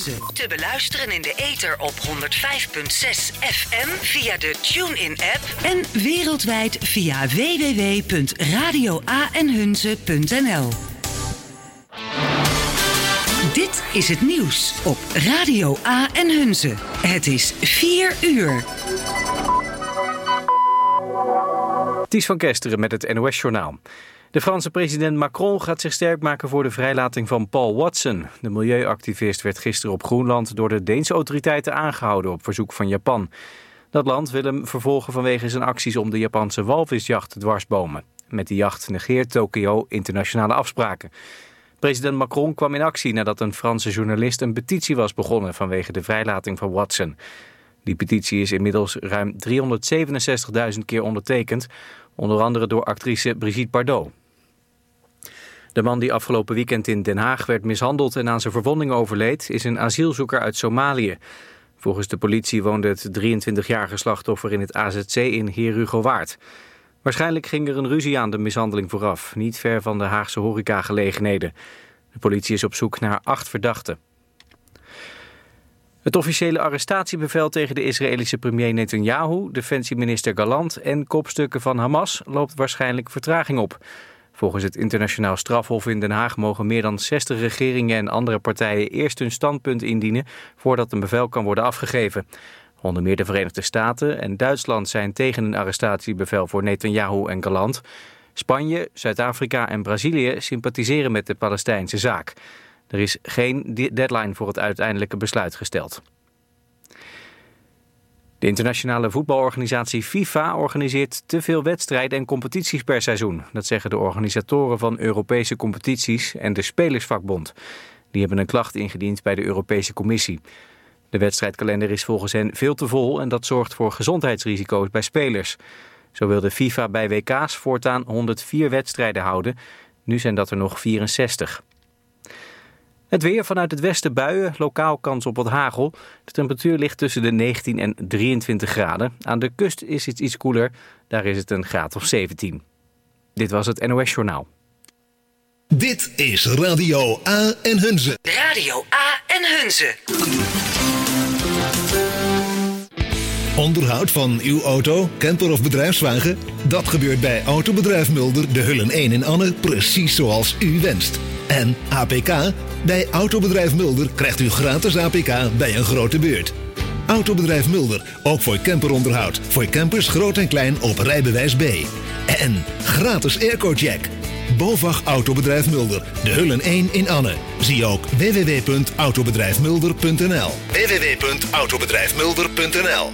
Te beluisteren in de ether op 105.6 FM via de TuneIn-app en wereldwijd via www.radioaenhunze.nl. Dit is het nieuws op Radio A en Hunze. Het is 4 uur. Ties van Kesteren met het NOS-journaal. De Franse president Macron gaat zich sterk maken voor de vrijlating van Paul Watson. De milieuactivist werd gisteren op Groenland door de Deense autoriteiten aangehouden op verzoek van Japan. Dat land wil hem vervolgen vanwege zijn acties om de Japanse walvisjacht te dwarsbomen. Met die jacht negeert Tokio internationale afspraken. President Macron kwam in actie nadat een Franse journalist een petitie was begonnen vanwege de vrijlating van Watson. Die petitie is inmiddels ruim 367.000 keer ondertekend, onder andere door actrice Brigitte Bardot. De man die afgelopen weekend in Den Haag werd mishandeld en aan zijn verwondingen overleed, is een asielzoeker uit Somalië. Volgens de politie woonde het 23-jarige slachtoffer in het AZC in Herugowaard. Waarschijnlijk ging er een ruzie aan de mishandeling vooraf, niet ver van de Haagse horecagelegenheden. De politie is op zoek naar 8 verdachten. Het officiële arrestatiebevel tegen de Israëlische premier Netanyahu, defensieminister Gallant en kopstukken van Hamas loopt waarschijnlijk vertraging op. Volgens het internationaal strafhof in Den Haag mogen meer dan 60 regeringen en andere partijen eerst hun standpunt indienen voordat een bevel kan worden afgegeven. Onder meer de Verenigde Staten en Duitsland zijn tegen een arrestatiebevel voor Netanyahu en Gallant. Spanje, Zuid-Afrika en Brazilië sympathiseren met de Palestijnse zaak. Er is geen deadline voor het uiteindelijke besluit gesteld. De internationale voetbalorganisatie FIFA organiseert te veel wedstrijden en competities per seizoen. Dat zeggen de organisatoren van Europese competities en de Spelersvakbond. Die hebben een klacht ingediend bij de Europese Commissie. De wedstrijdkalender is volgens hen veel te vol en dat zorgt voor gezondheidsrisico's bij spelers. Zo wil de FIFA bij WK's voortaan 104 wedstrijden houden. Nu zijn dat er nog 64. Het weer, vanuit het westen buien, lokaal kans op wat hagel. De temperatuur ligt tussen de 19 en 23 graden. Aan de kust is het iets koeler, daar is het een graad of 17. Dit was het NOS Journaal. Dit is Radio A en Hunze. Radio A en Hunze. Onderhoud van uw auto, camper of bedrijfswagen? Dat gebeurt bij Autobedrijf Mulder, de Hullen 1 in Anne, precies zoals u wenst. En APK? Bij Autobedrijf Mulder krijgt u gratis APK bij een grote beurt. Autobedrijf Mulder, ook voor camperonderhoud. Voor campers groot en klein op rijbewijs B. En gratis airco-check. BOVAG Autobedrijf Mulder, de Hullen 1 in Anne. Zie ook www.autobedrijfmulder.nl. www.autobedrijfmulder.nl.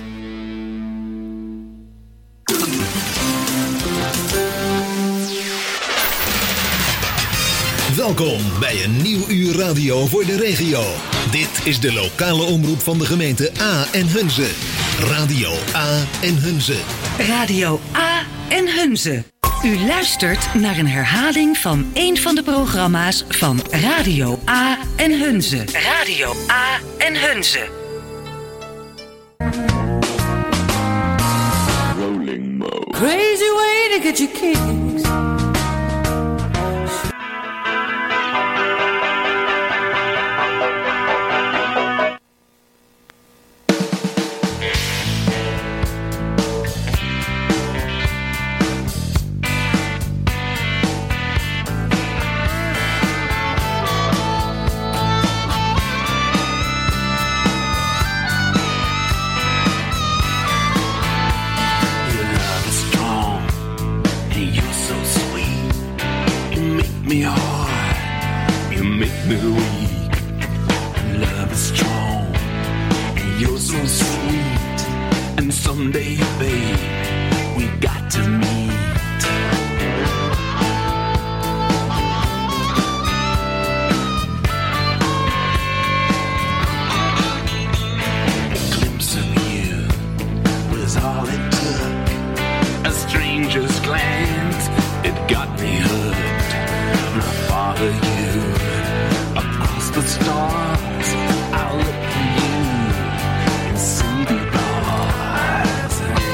Welkom bij een nieuw uur radio voor de regio. Dit is de lokale omroep van de gemeente A en Hunze. Radio A en Hunze. Radio A en Hunze. U luistert naar een herhaling van een van de programma's van Radio A en Hunze. Radio A en Hunze. Rolling mode. Crazy way to get your kicks. Me hard, you make me weak. Love is strong, and you're so sweet. And someday, babe, we got to meet. A glimpse of you was all it took. A stranger's glance, it got me hooked. Follow you across the stars. I'll look for you in city bars.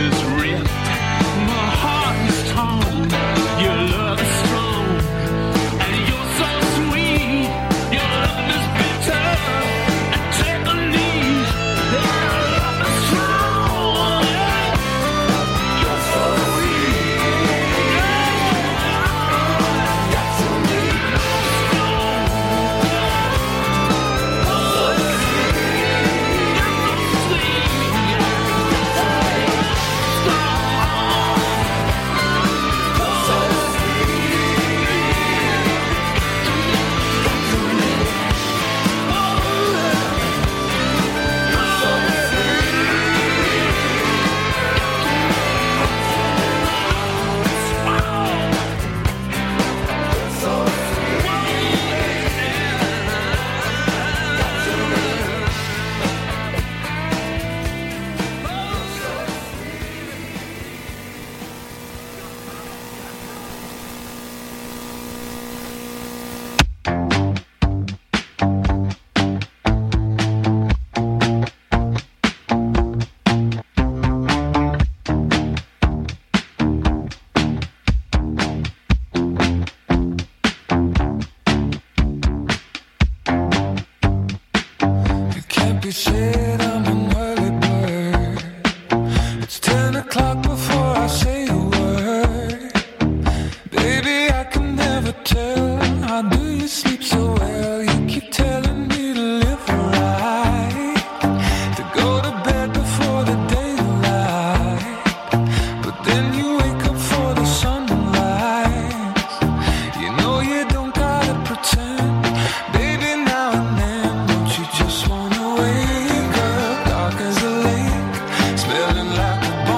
is ripped, my heart is torn. Your love is strong, and you're so sweet. Your love is bitter, and take a knee. Your love is strong, you're so sweet. Got to need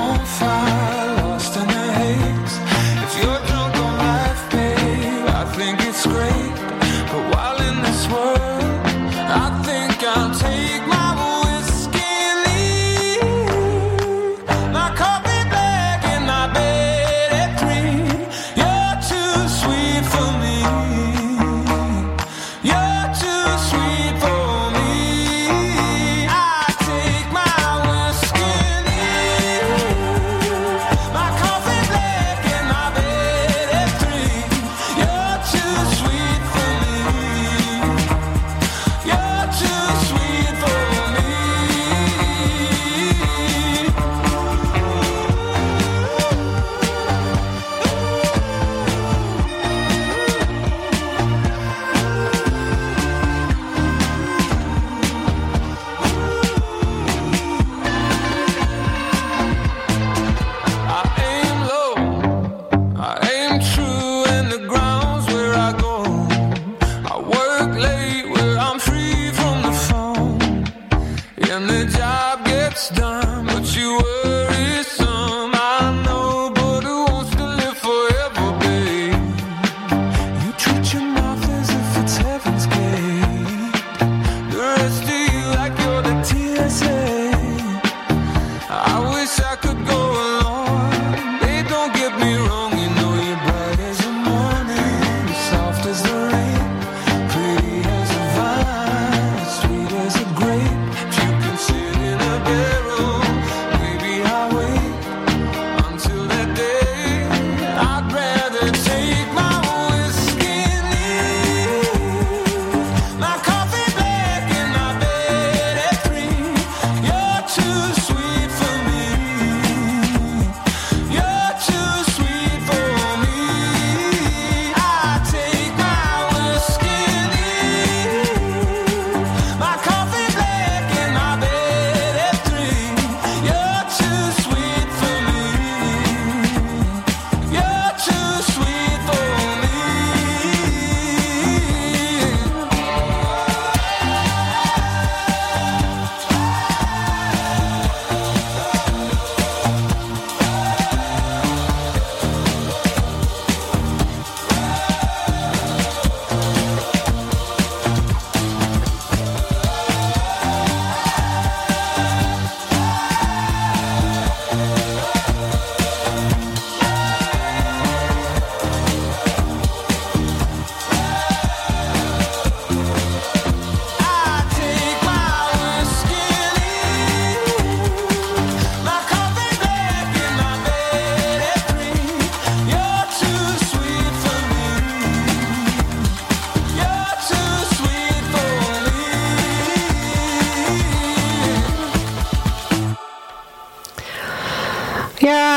think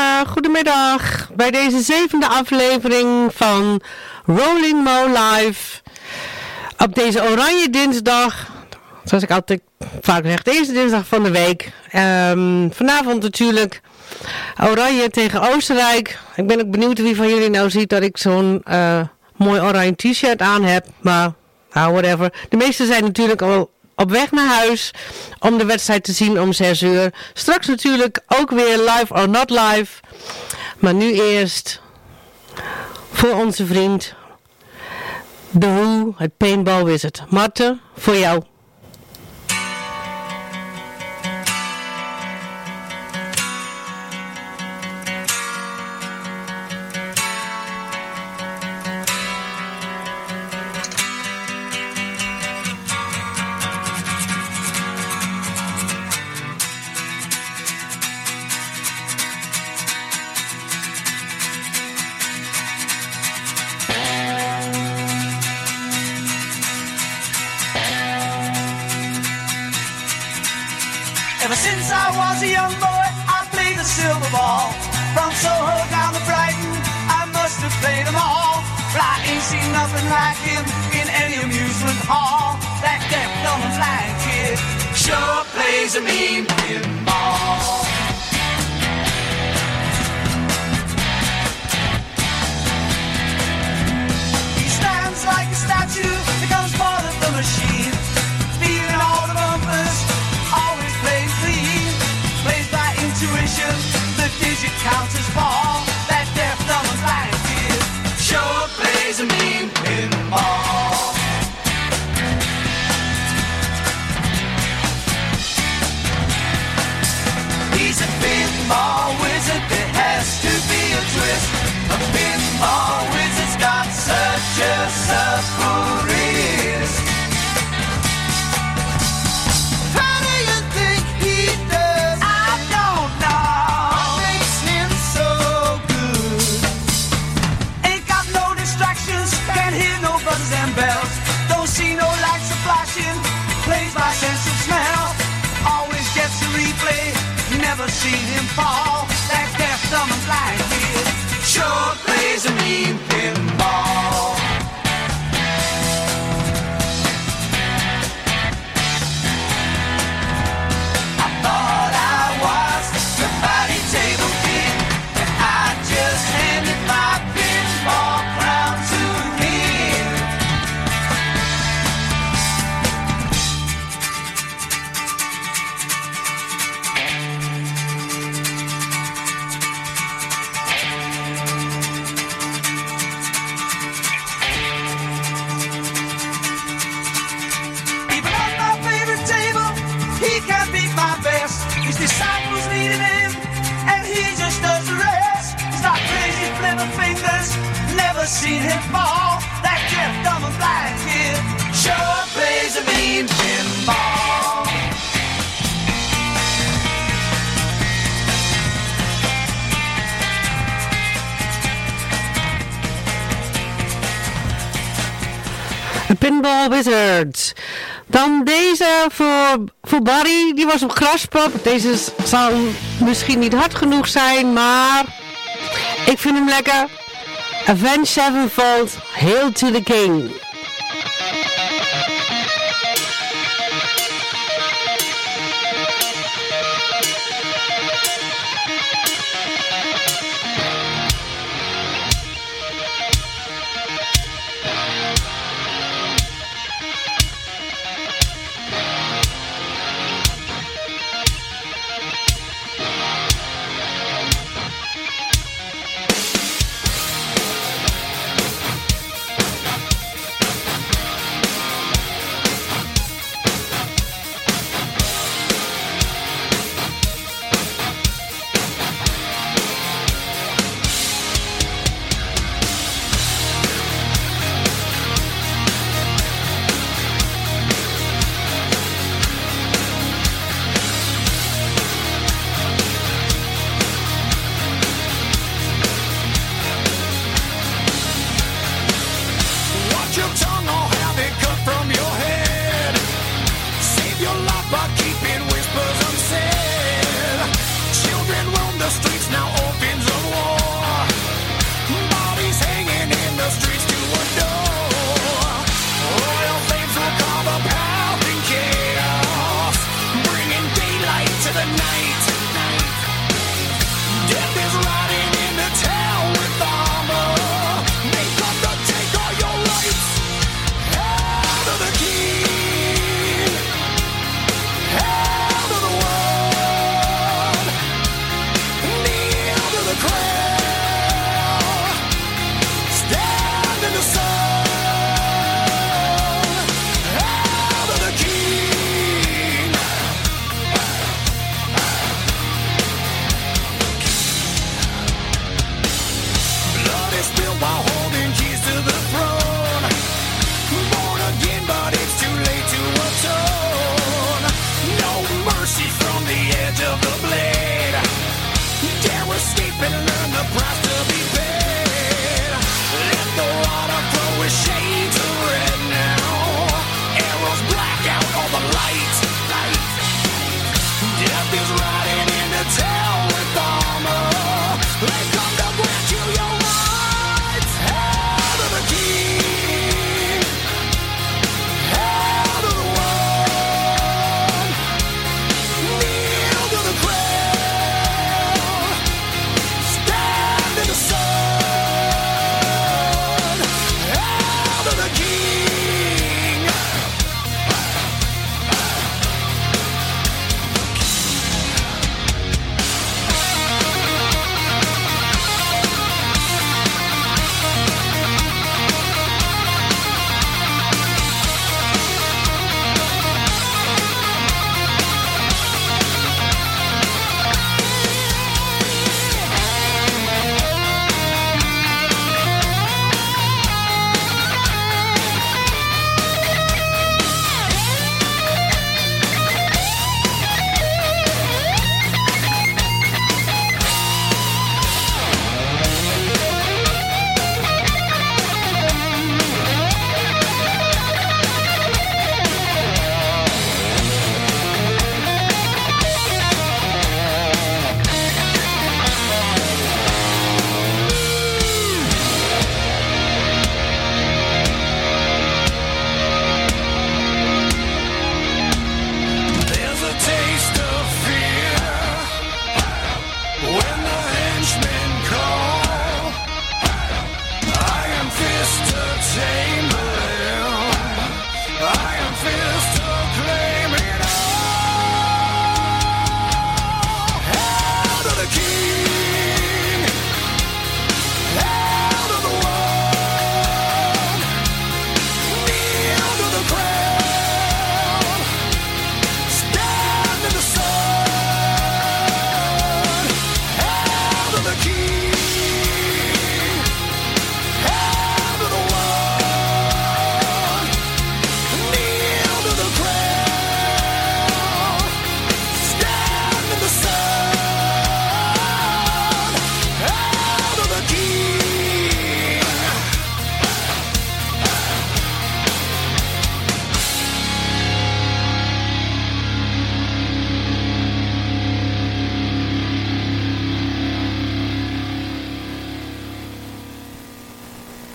goedemiddag bij deze 7e aflevering van Rolling Mo Live. Op deze oranje dinsdag, zoals ik altijd vaak zeg, de eerste dinsdag van de week. Vanavond natuurlijk Oranje tegen Oostenrijk. Ik ben ook benieuwd wie van jullie nou ziet dat ik zo'n mooi oranje t-shirt aan heb. Maar whatever. De meesten zijn natuurlijk al op weg naar huis om de wedstrijd te zien om 6 uur. Straks natuurlijk ook weer live or not live. Maar nu eerst voor onze vriend The Who, het Paintball Wizard. Marten, voor jou. Ever since I was a young boy, I played the silver ball. From Soho down to Brighton, I must have played them all. But I ain't seen nothing like him in any amusement hall. That deaf, dumb and blind kid sure plays a mean pinball. He stands like a statue, becomes part of the machine, feeling all the bumpers, always playing clean, plays by intuition, the digit counters fall. That deaf, dumb and blind kid sure plays a mean pinball. He's a pinball wizard, there has to be a twist. A pinball wizard's got such a supple wrist. How do you think he does? I don't know. What makes him so good? Ain't got no distractions, can't hear no buzzers and bells. Don't see no lights are flashing, plays by sense of smell. Always gets a replay, never seen him fall. That deaf, dumb and blind kid sure plays a mean pinball. I thought I was the body table king, and I just handed my pinball crown to him. Even on my favorite table, he can't beat my best. His disciples needed him, and he just does the rest. He's not crazy, flipper fingers, never seen him fall. That deaf, dumb and blind kid sure plays a mean pinball. De Pinball Wizard. Dan deze voor Barry. Die was op Graspop. Deze zal misschien niet hard genoeg zijn, maar ik vind hem lekker. Avenged Sevenfold, Hail to the King.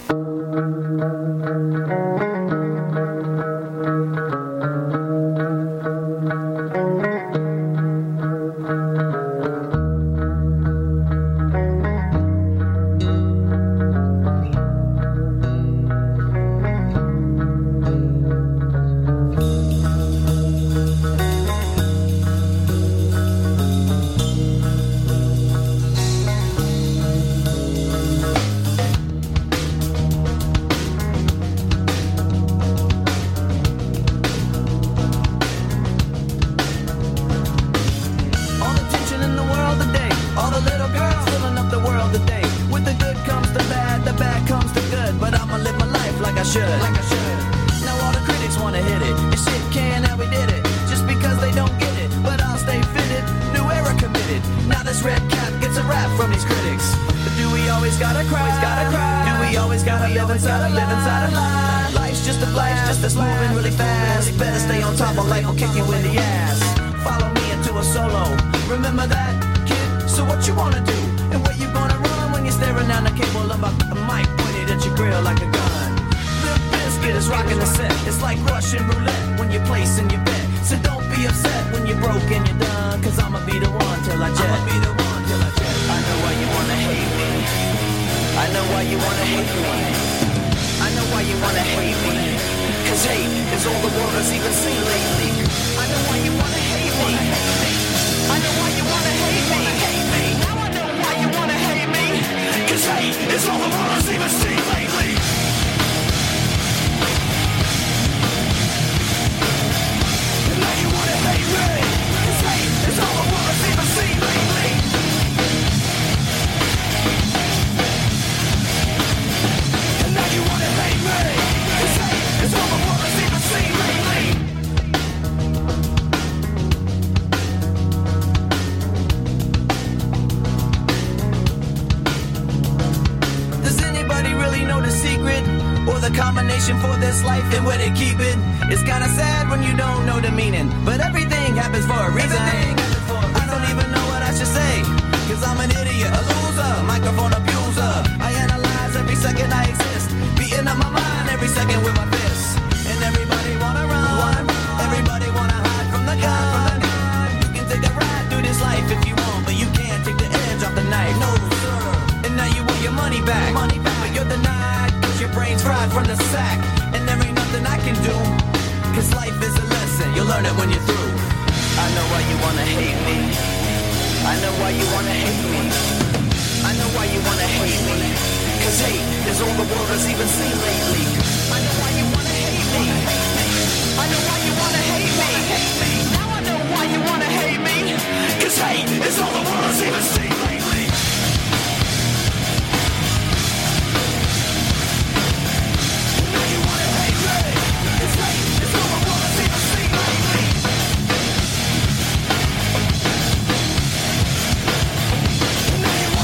Now you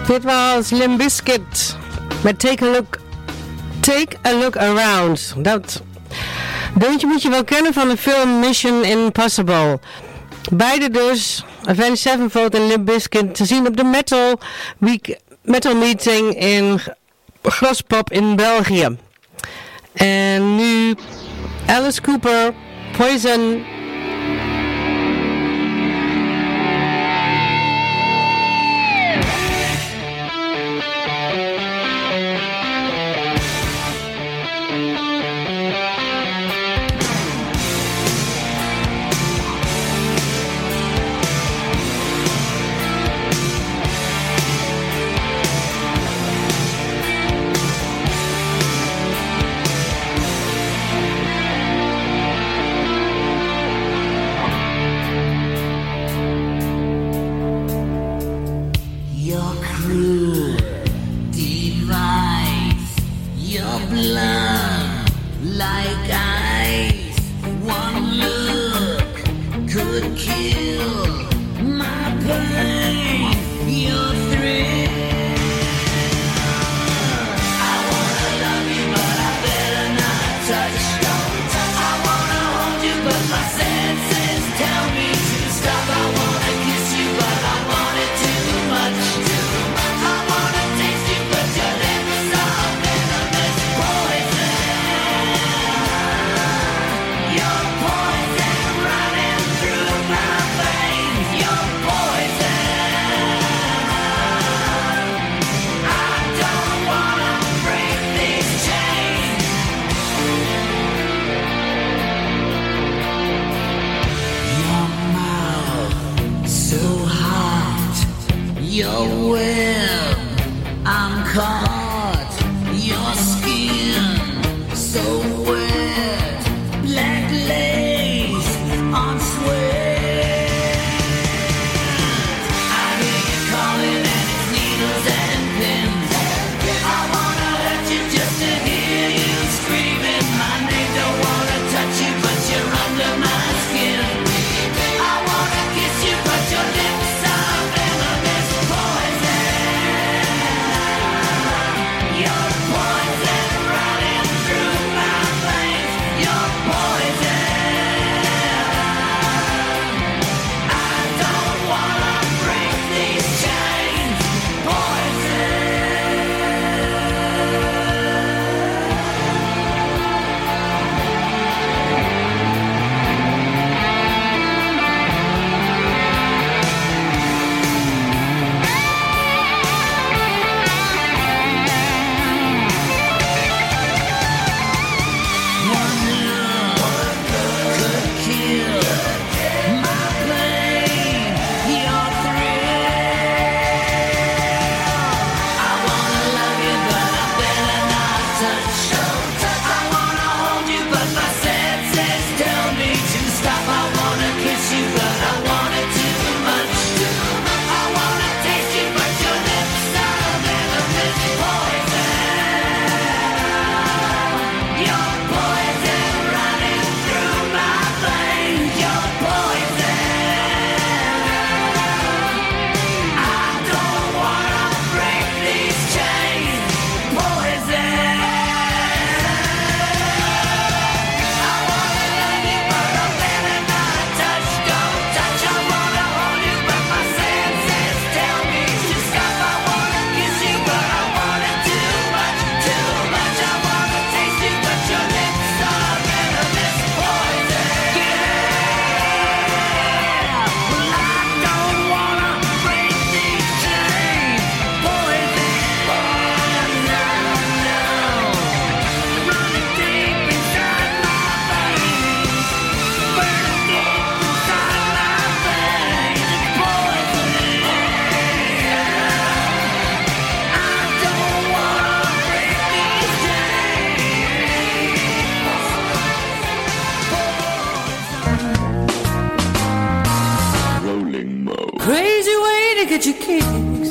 Dit was Limp Bizkit met Take a Look Around. Dat deuntje moet je wel kennen van de film Mission Impossible. Beide dus, Avenged Sevenfold en Limp Bizkit, te zien op de Metal Meeting in Graspop in België. En nu Alice Cooper, Poison. Crazy way to get your kicks.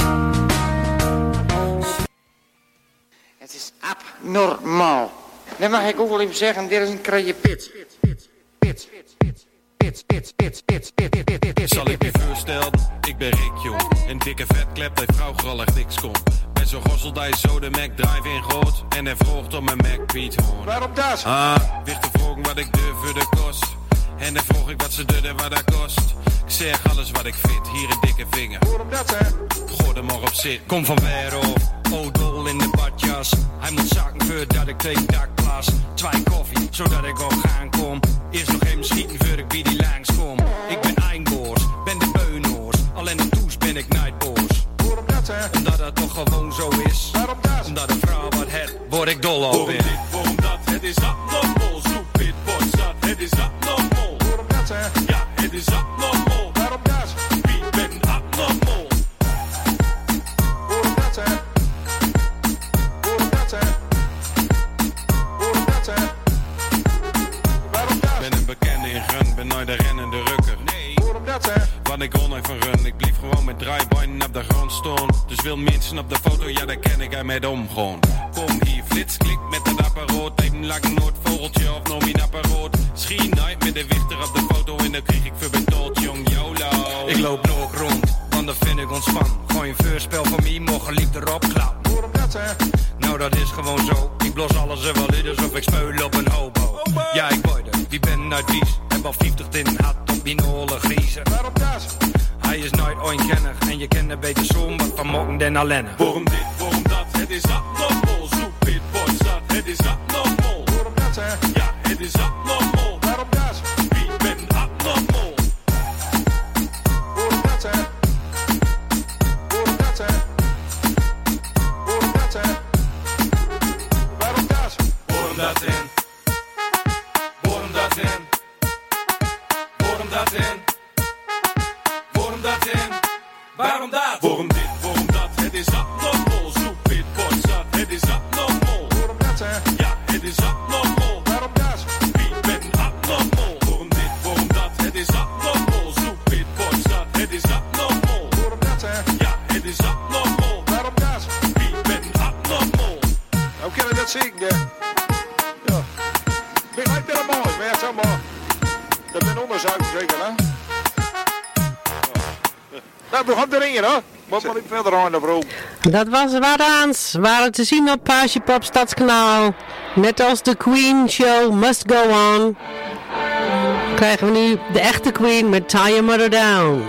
Het is abnormaal. Dan mag ik ook wel even zeggen, dit is een kraaie pits. Zal ik me voorstellen, ik ben Rick, jong. Een dikke vetklep, die vrouw grallig niks komt. Ben zo gossel dat je zo de Mac drive in gooit. En hij vroeg om mijn Mac Piet hoorn. Waarom dat? Wicht te vragen wat ik durf voor de kost. En dan vroeg ik wat ze deden wat dat kost. Ik zeg alles wat ik vind, hier een dikke vinger. Waarom dat, hè? Gooi er maar op zit. Kom van Werhof, O'Dol in de badjas. Hij moet zakken voordat ik tegen dakplaats. 2 koffie, zodat ik op gaan kom. Eerst nog even schieten voor ik bij die langskom. Ik ben Eindboors, ben de Beunoors. Alleen de toes ben ik nightboors. Waarom dat, hè? Omdat dat toch gewoon zo is. Waarom dat? Omdat een vrouw wat het, word ik dol op in. Waarom dat? Het is abnormaal. Stupid boys, dat het is abnormaal. Waarom dat, hè? Ja, het is abnormaal. Waarom dat? Wie ben abnormaal? Waarom dat, hè? Waarom dat, hè? Waarom dat, hè? Waarom dat? Ben een bekende in gun, ben nooit de rennende rukker. Nee. Waarom dat, hè? Want ik kon even run, ik blief gewoon met draaibeinen op de grond staan. Dus wil mensen op de foto, ja daar ken ik hij met om gewoon. Kom hier, flits, klik met dat apparaat. Even lang nooit vogeltje of nog mijn apparaat. Schien nooit met de wichter op de foto en dan kreeg ik voor betaald, jong YOLO. Ik loop nog rond, want dat vind ik ontspan. Gooi een voorspel van mij, mogen lief erop klappen. Waarom dat, hè? Nou dat is gewoon zo, ik blos alles er wel in alsof ik speul op een hobo. Ja ik word er, wie ben uit Wies. Heb al 50 in had op die nolle griezen. Waarom dat? Hij is nooit onkennig en je kent een beter zo'n wat van mokken den allenne. Waarom dit, waarom dat? Het is abnormaal. Stupid boys, dat het is abnormaal. Waarom dat, hè? Ja, het is abnormaal. Waarom dat? Wie ben abnormaal? Waarom dat, hè? Waarom dat, hè? Waarom dat, hè? Waarom dat? Waarom dat in? Waarom dat in? Waarom dat in? Waarom dat in? Waarom dat? Waarom dit, waarom dat? Het is abnormaal. Stupid boys, dat het is abnormaal. Waarom dat, hè? Ja, het is abnormaal. Waarom dat? Wie ben abnormaal? Waarom dit, waarom dat? Het is abnormaal. Stupid boys, dat het is abnormaal. Waarom dat, hè? Ja, het is abnormaal. Waarom dat? Wie ben abnormaal? Hoe kan je dat zien, hè? Ja. Begrijp je dat mooi? Maar ja, zeg maar. Dat ben onderzoek zeker, hè? Nou, we gaan erin, hè? Moet maar niet verder aan de vroeg. Dat was Waraans. Waren te zien op Page Pop Stadskanaal. Net als de Queen Show Must Go On. Krijgen we nu de echte Queen met Tie Your Mother Down.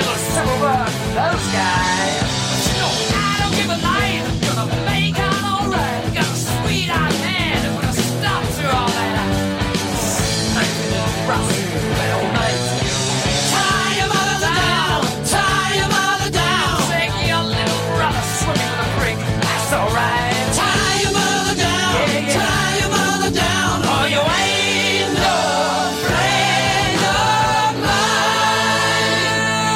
little civil war for those guys. No, I don't give a line. Gonna make out alright. Got a sweet-eyed man and put a stop to all that. Smoking and rustling all night. Tie your mother down. Tie your mother down. Take your little brother swimming with a creek. That's alright. Tie your mother down. Yeah, yeah. Tie your mother down. Or you ain't no friend of mine.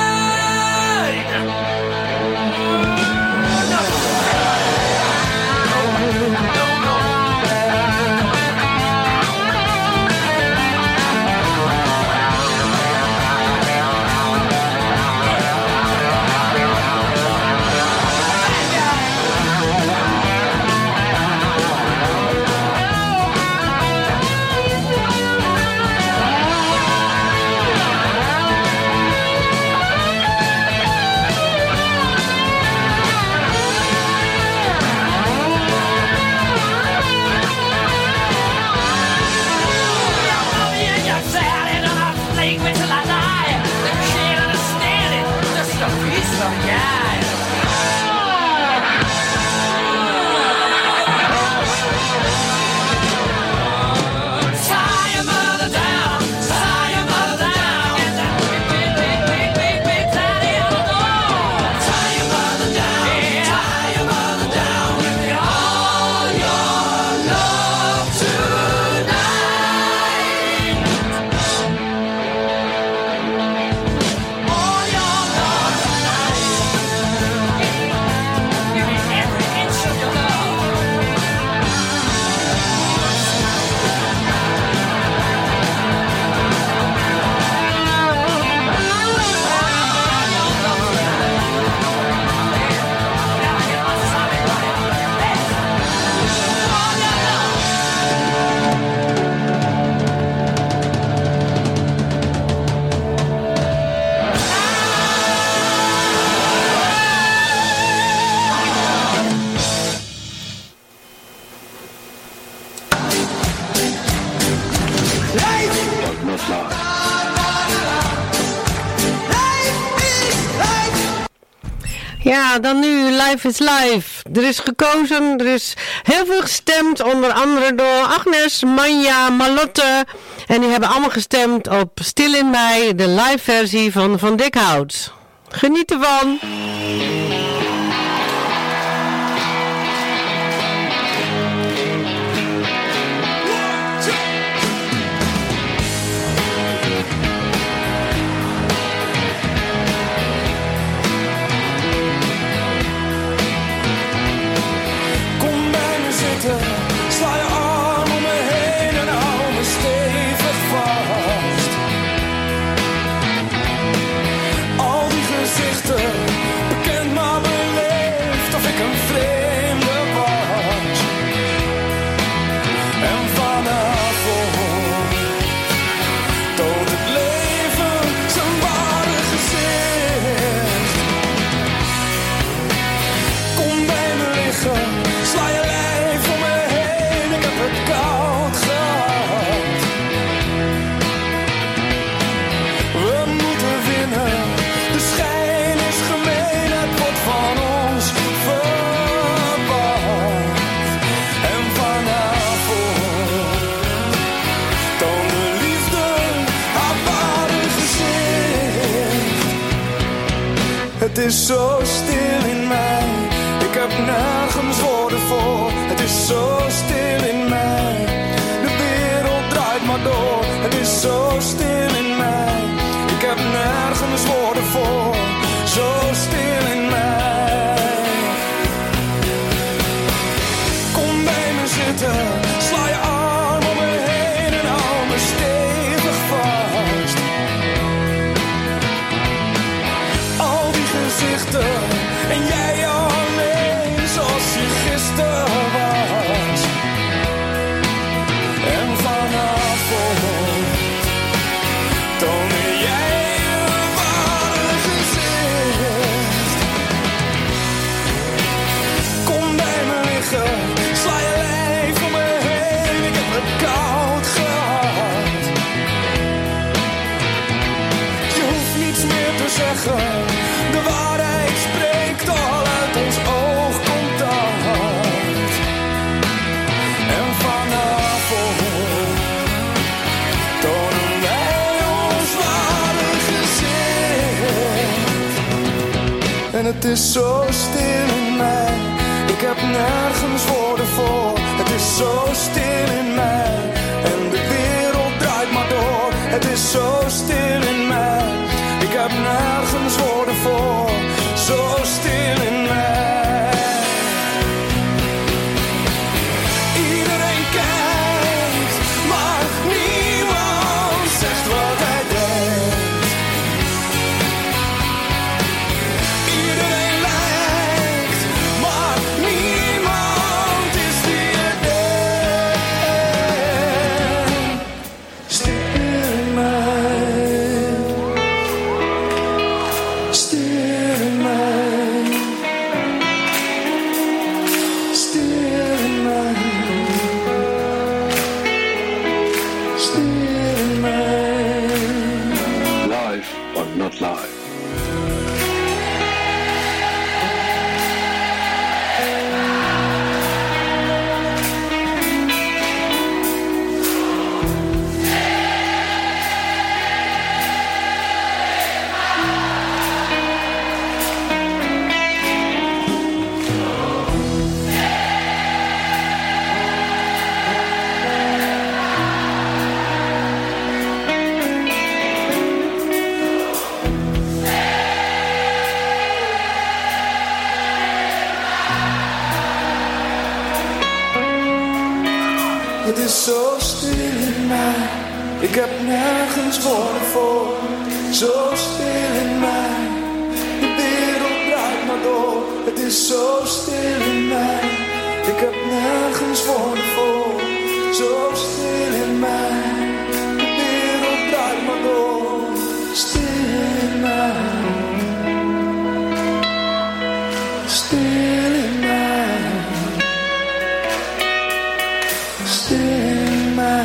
Ja, dan nu Life is Life. Er is gekozen, er is heel veel gestemd, onder andere door Agnes, Manja, Malotte. En die hebben allemaal gestemd op Stil in Mei, de live versie van Van Dikhout. Geniet ervan! Sla je arm om me heen en hou me stevig vast. Al die gezichten, bekend maar beleefd, of ik een vreemde was. En vanavond toont het leven zijn ware gezicht. Kom bij me liggen, sla je lijf om me heen, ik heb het koud gehad. We moeten winnen, de schijn is gemeen, het wordt van ons verwacht. En vanavond toont de liefde haar ware gezicht. Het is zo stil in mij, ik heb nergens woorden voor. Het is zo stil in mij, de wereld draait maar door. Het is zo stil in mij, ik heb nergens woorden voor. Zo stil in mij. Kom bij me zitten, sla je arm om me heen en hou me stevig vast. Al die gezichten en jij alleen zoals je gisteren was. En vanavond toon jij je ware gezicht. Kom bij me liggen, sla je lijf om me heen, ik heb het koud gehad. Je hoeft niets meer te zeggen, en het is zo stil in mij. Ik heb nergens woorden voor, het is zo stil in mij. En de wereld draait maar door, het is zo stil in mij. Ik heb nergens woorden voor, zo stil in mij. Iedereen kijkt, maar niemand zegt wat hij denkt. Iedereen lijkt, maar niemand is wie je denkt. Stil in mij, stil in mij, stil in mij, stil in mij. Live or not live. Het is zo stil in mij, ik heb nergens woorden voor. Zo stil in mij, de wereld draait maar door. Het is zo stil in mij, ik heb nergens woorden voor. Zo stil in mij, de wereld draait maar door. Stil in mij, stil in mij. Stil in mij.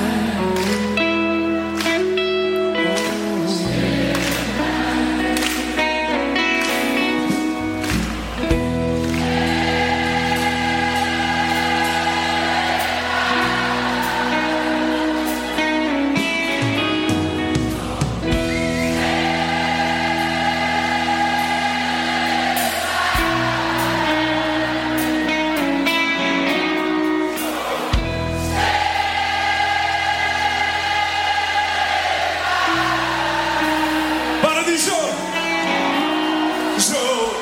Paradiso! Zo!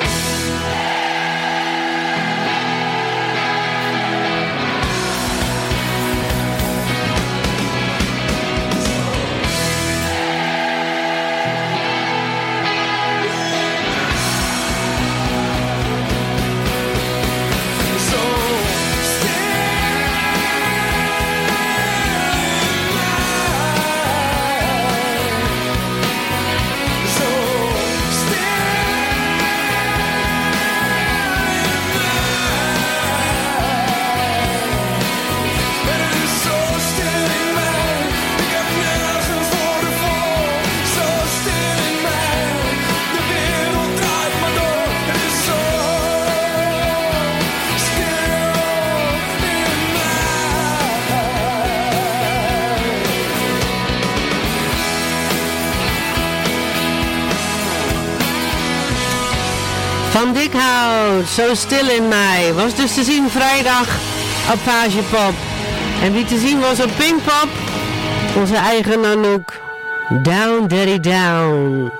Van Dikhout, Zo stil in mij. Was dus te zien vrijdag op Pagepop. En wie te zien was op Pinkpop? Onze eigen Nanook. Down, Daddy, Down.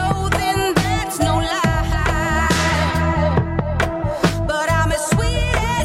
But I'm as sweet as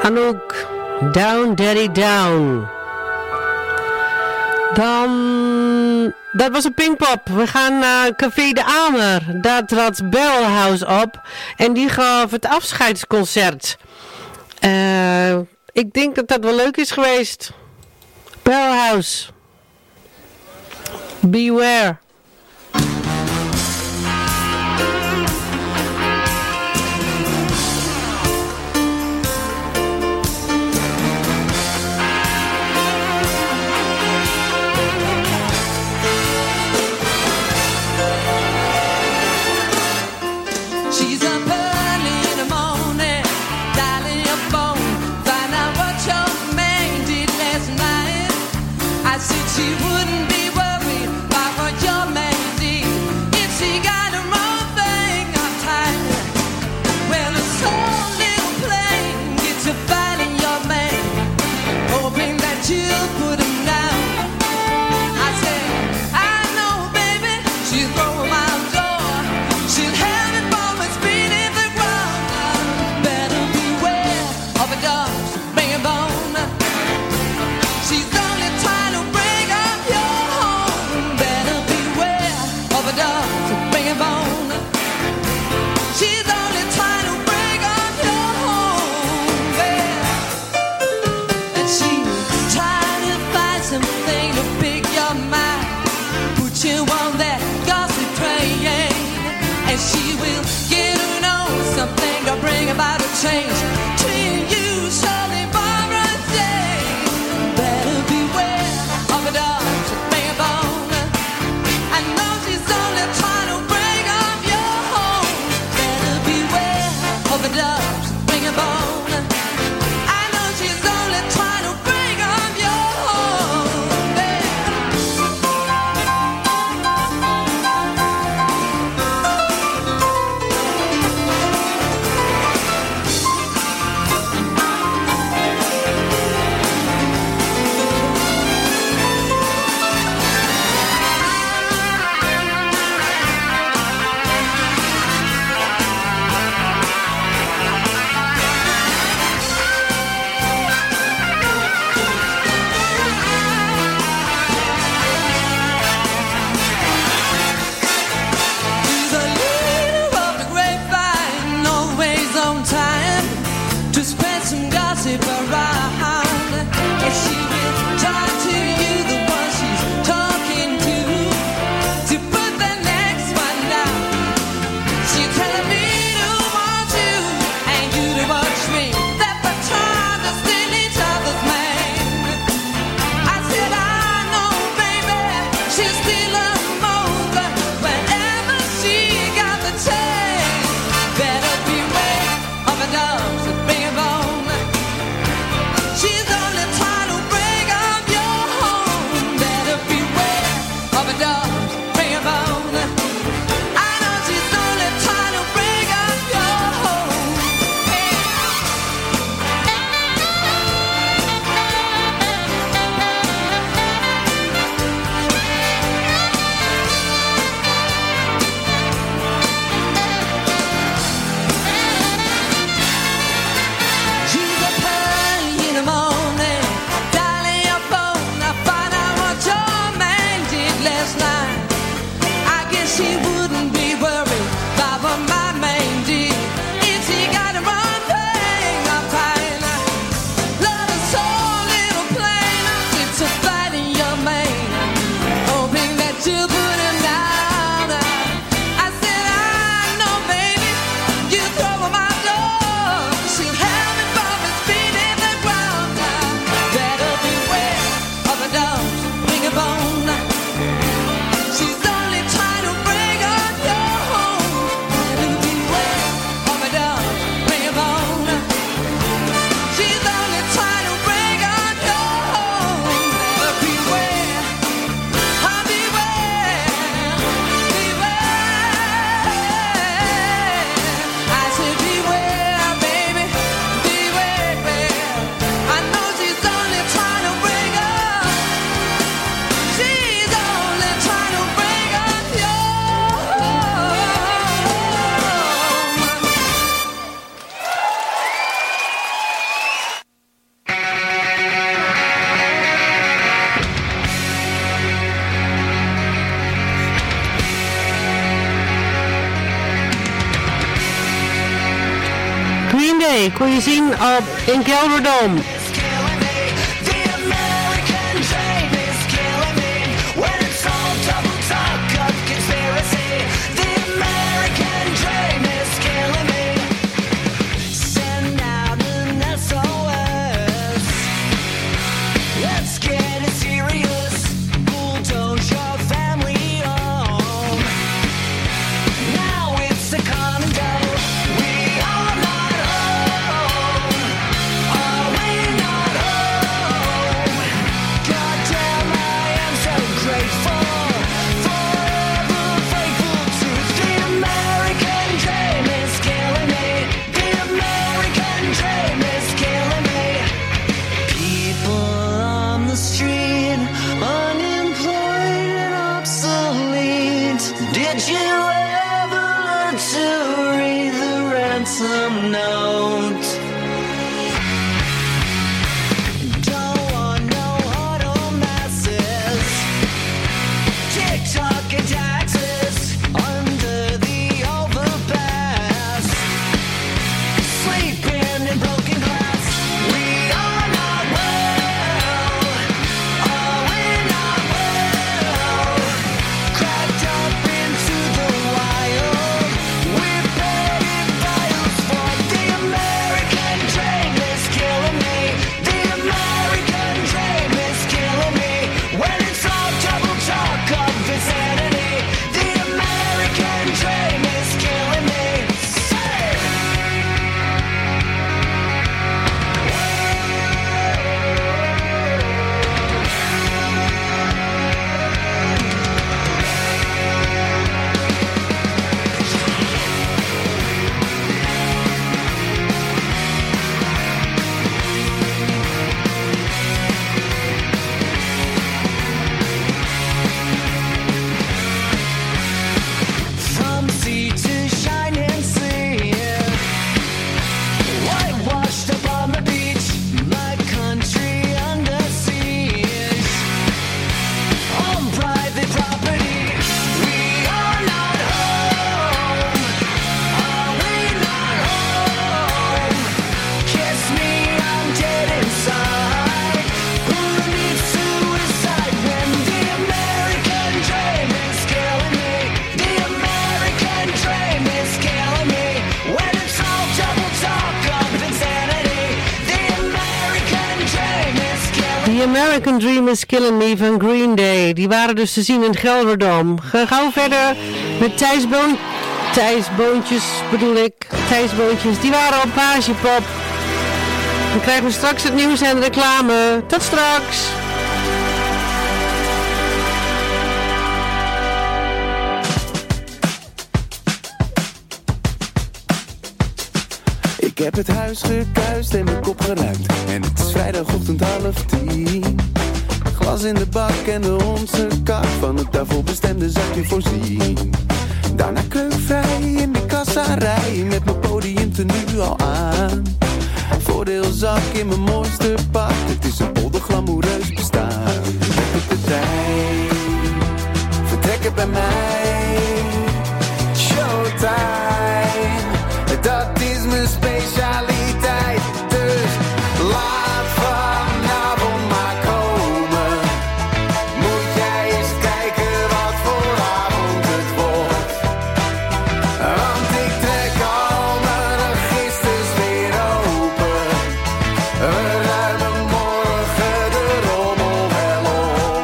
Anouk, Down Daddy Down. Dan, dat was een Pinkpop. We gaan naar Café de Amer. Daar trad Bellhouse op. En die gaf het afscheidsconcert. Ik denk dat dat wel leuk is geweest. Bellhouse. Beware. She wouldn't be worried about what your man did if she got the wrong thing uptight. Well, a small little plane gets you fighting your man, hoping that you'll put him down. I said, I know, baby, she'll throw him out the door. She'll have it from his feet in the ground. Better beware of a dog's banging bone. She's only trying to break up your home. Better beware of a dog to bring a bone. She's only trying to break up your home, yeah. And she's trying to find something to pick your mind, put you on that gossip train, and she will get to know something to bring about a change to you, surely for a day. Better beware of a dog to bring a bone. I know she's only trying to break up your home. Better beware of a dog to bring a bone. I know she's only trying to break up your home. She's a leader of the grapevine, always on time to spread some gossip around. And she will talk to you, the one she's talking to put the next one down. She's telling me to watch you and you to watch me. That we're trying to steal each other's man. I said, I know, baby, she's still a mover whenever she got the chance. Better beware of a dog to bring a bone. She's only trying to break up your home. Better beware of a dog to bring a bone. I know she's only trying to break up your home. She's a pearly in the morning, dialing your phone. I find out what your man did last night. I guess she wouldn't be worried about what my man did if she got the wrong thing uptight. Love is so little plain, it's a fighting your man, hoping that you put him down. I said, I know, baby, you throw him out door. She'll have it from his feet in the ground. Better beware of a dog to bring a bone. She's only trying to break up Green Day kon je zien in Gelderdoom. The American Dream is Killing Me van Green Day. Die waren dus te zien in Gelderdoom. Gauw verder met Thijsboontjes. Die waren op Pagepop. Dan krijgen we straks het nieuws en reclame. Tot straks. Ik heb het huis gekuist en mijn kop geruimd. En het is vrijdagochtend 9:30. Glas in de bak en de onze kak van het daarvoor bestemde zakje voorzien. Daarna kreukvrij in de kassarij met mijn podiumtenu al aan. Voordeelzak in mijn mooiste pak. Het is een bolde glamoureus bestaan. Met de tijd vertrekken bij mij. Showtime, dat is mijn specialiteit. Dus laat vanavond maar komen. Moet jij eens kijken wat voor avond het wordt. Want ik trek al mijn registers weer open. We ruimen morgen de rommel wel op.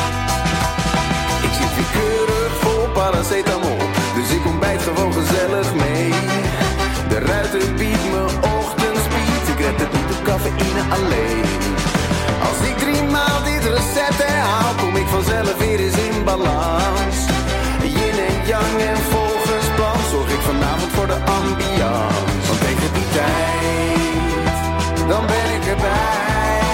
Ik zit weer keurig vol paracetamol. Dus ik ontbijt gewoon gezellig mee. De ruiter biedt me ochtendspiet. Ik red het niet op cafeïne alleen. Als ik 3 maal dit recept herhaal, kom ik vanzelf weer eens in balans. Yin en yang en volgens plan zorg ik vanavond voor de ambiance. Want tegen die tijd, dan ben ik erbij.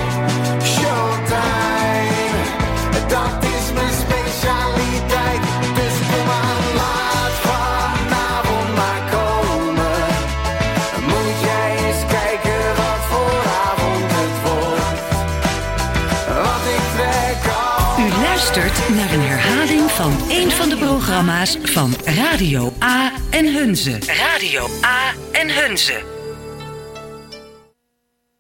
Showtime, dat is mijn specialiteit. Dus kom aan, laat vanavond maar komen. Moet jij eens kijken wat voor avond het wordt. Want ik trek al. U luistert naar een herhaling van een van de programma's van Radio A en Hunze. Radio A en Hunze.